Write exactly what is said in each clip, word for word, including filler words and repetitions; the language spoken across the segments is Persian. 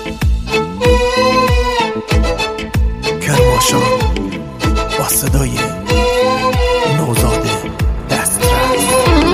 کرماشان با صدای نوزاد دسترس.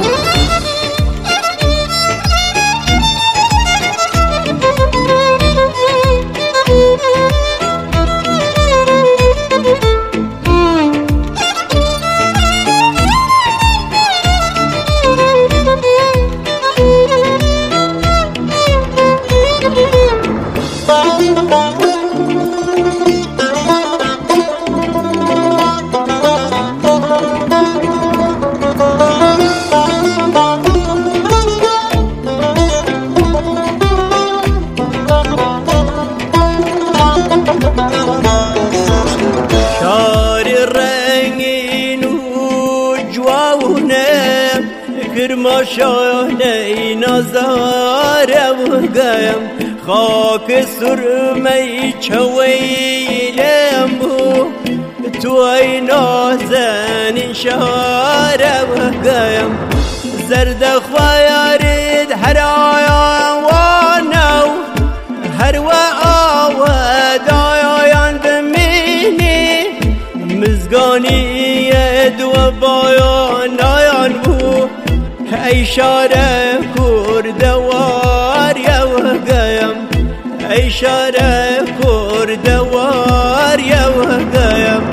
کرماشانه نظاره بگم خاک سرمی چویلم بو تو ای نازن شاره بگم زرد خویارید هر آیان و نو هر و آود آیان بمینی مزگانی دو بایان آیان بو ای شاره کردوار یوگیم ای شاره کردوار یوگیم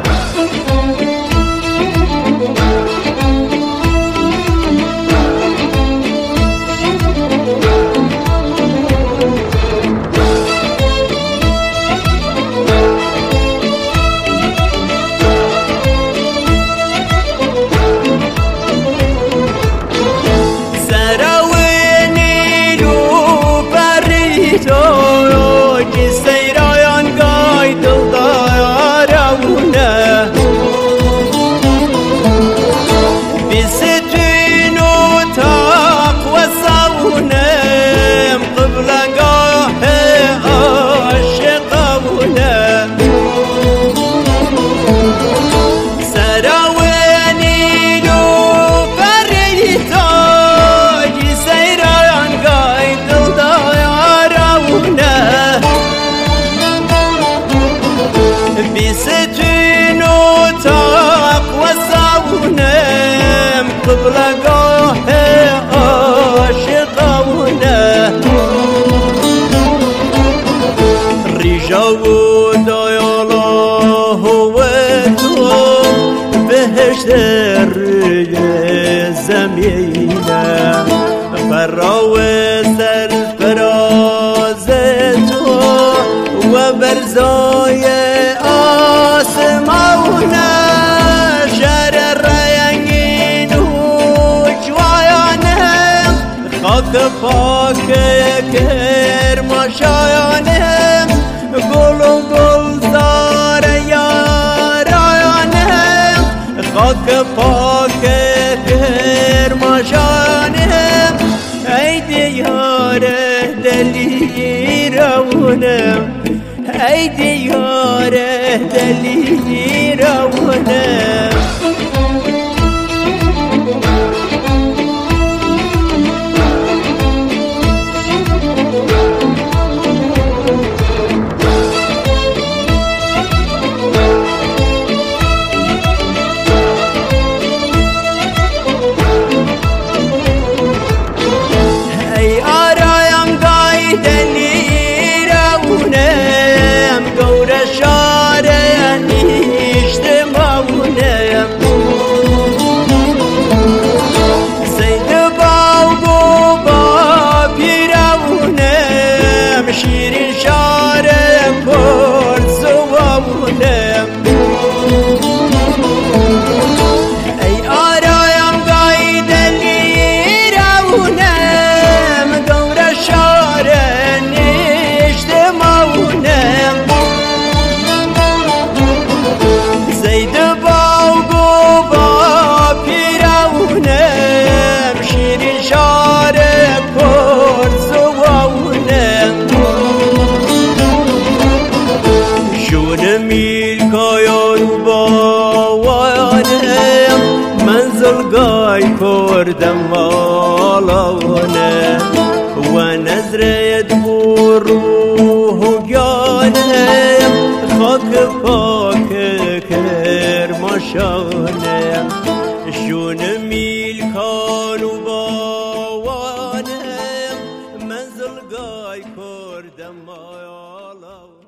قبلگاه عاشقونه ریجا و دایالا و تو بهشت روی زمینه فرا و سرفراز تو و برزای آسمانه خاک پاک کرماشانم گل و گلزار یارانم خاک پاک کرماشانم ای دیار دلیرونم ای دیار دلیرونم شیرین شاره پر زوامونم ای آرایم گای دلیرونم گور شاره نیشت ماونم زید باوگو با پیرونم شیرین شاره پر زوامونم میل کایارو با وانم منزل گای کردم مالانه و نظرت بروح زلگای کردم مایالا